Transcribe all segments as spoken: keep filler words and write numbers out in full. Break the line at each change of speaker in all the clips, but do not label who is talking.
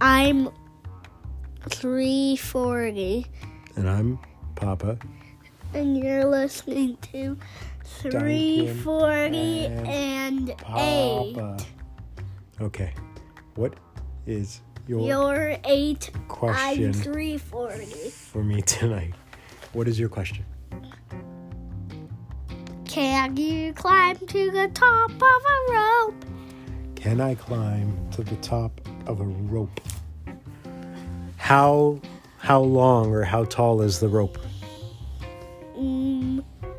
I'm three forty.
And I'm Papa.
And you're listening to three forty and, and eight.
Okay. What is your
You're eight.
question
I'm three forty.
for me tonight? What is your question?
Can you climb to the top of a rope?
Can I climb to the top of a rope? How how long or how tall is the rope?
Mm,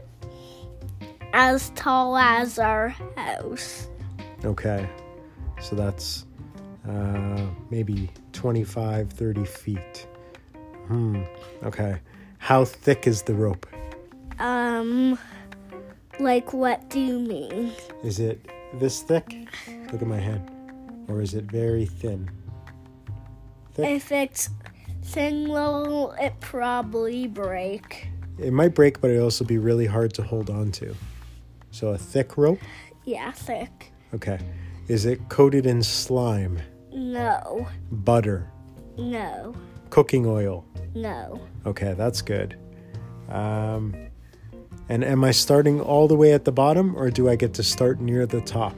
as tall as our house.
Okay. So that's uh, maybe twenty-five, thirty feet. Hmm. Okay. How thick is the rope?
Um, like what do you mean?
Is it this thick? Look at my hand. Or is it very thin? Thick?
If it's thin, will it probably break?
It might break, but it'll also be really hard to hold on to. So a thick rope?
Yeah, thick.
Okay. Is it coated in slime?
No.
Butter?
No.
Cooking oil?
No.
Okay, that's good. Um, and am I starting all the way at the bottom, or do I get to start near the top?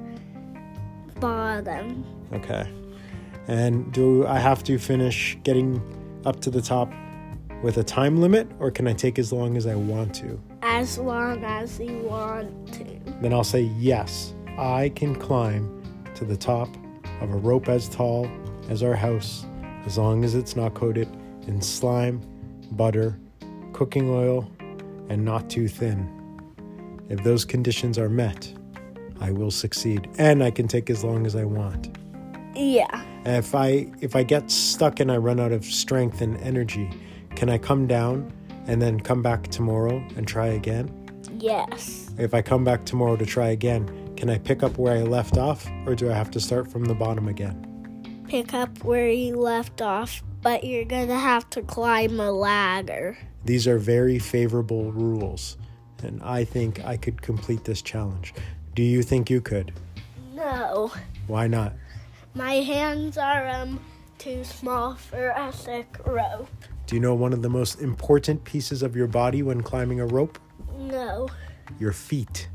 Bottom.
Okay. And do I have to finish getting up to the top with a time limit, or can I take as long as I want to?
As long as you want to.
Then I'll say, yes, I can climb to the top of a rope as tall as our house, as long as it's not coated in slime, butter, cooking oil, and not too thin. If those conditions are met, I will succeed, and I can take as long as I want.
Yeah.
If I if I get stuck and I run out of strength and energy, can I come down and then come back tomorrow and try again?
Yes.
If I come back tomorrow to try again, can I pick up where I left off, or do I have to start from the bottom again?
Pick up where you left off, but you're gonna have to climb a ladder.
These are very favorable rules, and I think I could complete this challenge. Do you think you could?
No.
Why not?
My hands are um too small for a thick rope.
Do you know one of the most important pieces of your body when climbing a rope?
No.
Your feet.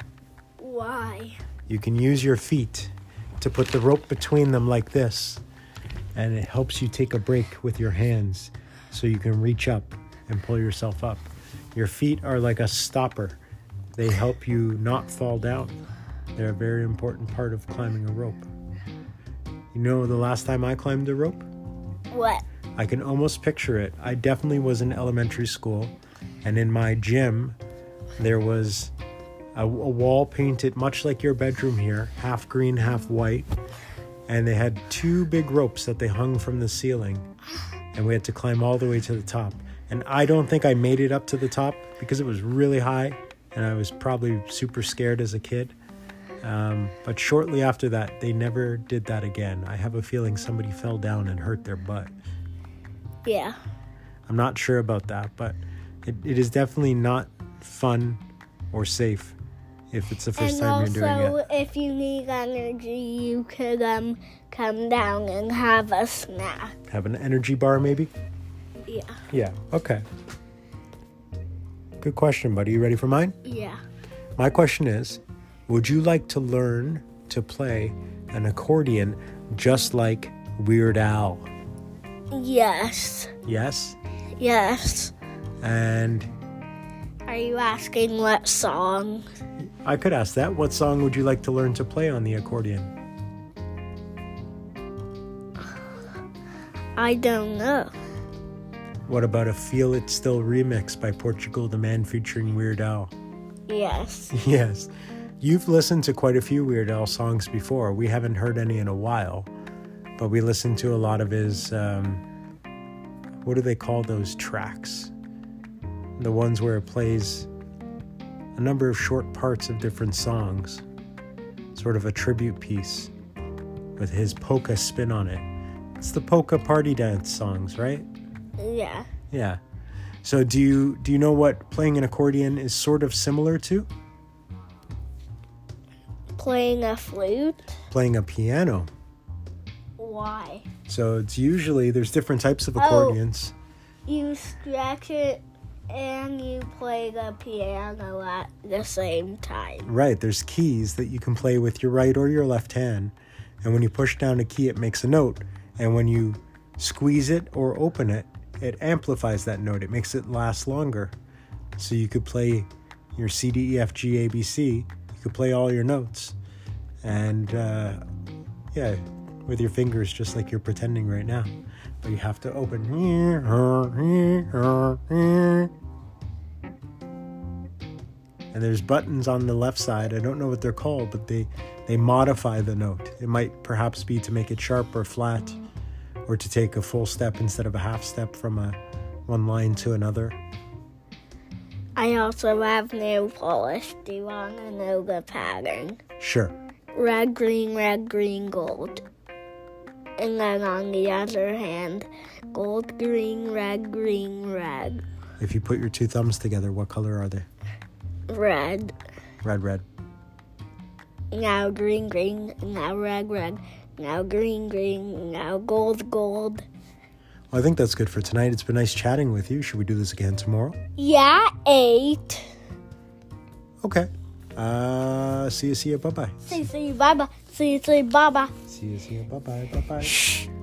Why?
You can use your feet to put the rope between them like this, and it helps you take a break with your hands so you can reach up and pull yourself up. Your feet are like a stopper. They help you not fall down. They're a very important part of climbing a rope. You know the last time I climbed a rope?
What?
I can almost picture it. I definitely was in elementary school, and in my gym, there was a, a wall painted much like your bedroom here, half green, half white, and they had two big ropes that they hung from the ceiling, and we had to climb all the way to the top. And I don't think I made it up to the top because it was really high, and I was probably super scared as a kid. Um, but shortly after that, they never did that again. I have a feeling somebody fell down and hurt their butt.
Yeah.
I'm not sure about that, but it, it is definitely not fun or safe if it's the first
and
time you're doing it.
And also, if you need energy, you could um come down and have a snack.
Have an energy bar, maybe?
Yeah.
Yeah, okay. Good question, buddy. You ready for mine?
Yeah.
My question is, would you like to learn to play an accordion just like Weird Al?
Yes.
Yes?
Yes.
And
Are you asking what song?
I could ask that. What song would you like to learn to play on the accordion?
I don't know.
What about a Feel It Still remix by Portugal the Man featuring Weird Al?
Yes.
Yes. You've listened to quite a few Weird Al songs before. We haven't heard any in a while, but we listened to a lot of his, um, what do they call those tracks? The ones where it plays a number of short parts of different songs, sort of a tribute piece with his polka spin on it. It's the polka party dance songs, right?
Yeah.
Yeah. So do you do you know what playing an accordion is sort of similar to?
Playing a flute?
Playing a piano.
Why?
So it's usually, there's different types of
Oh.
accordions.
You stretch it and you play the piano at the same time.
Right, there's keys that you can play with your right or your left hand. And when you push down a key, it makes a note. And when you squeeze it or open it, it amplifies that note. It makes it last longer. So you could play your C, D, E, F, G, A, B, C. You could play all your notes. And, uh, yeah, with your fingers, just like you're pretending right now. But you have to open. And there's buttons on the left side. I don't know what they're called, but they, they modify the note. It might perhaps be to make it sharp or flat, or to take a full step instead of a half step from a one line to another.
I also have nail polish. Do you want to know the pattern?
Sure.
Red, green, red, green, gold. And then on the other hand, gold, green, red, green, red.
If you put your two thumbs together, what color are they?
Red.
Red, red.
Now green, green. Now red, red. Now green, green. Now gold, gold.
Well, I think that's good for tonight. It's been nice chatting with you. Should we do this again tomorrow?
Yeah, eight.
Okay. Uh, see you, see you, bye-bye.
See you, see you, bye-bye. See you, see you, bye-bye.
See you, see you, bye-bye, bye-bye.
Shh.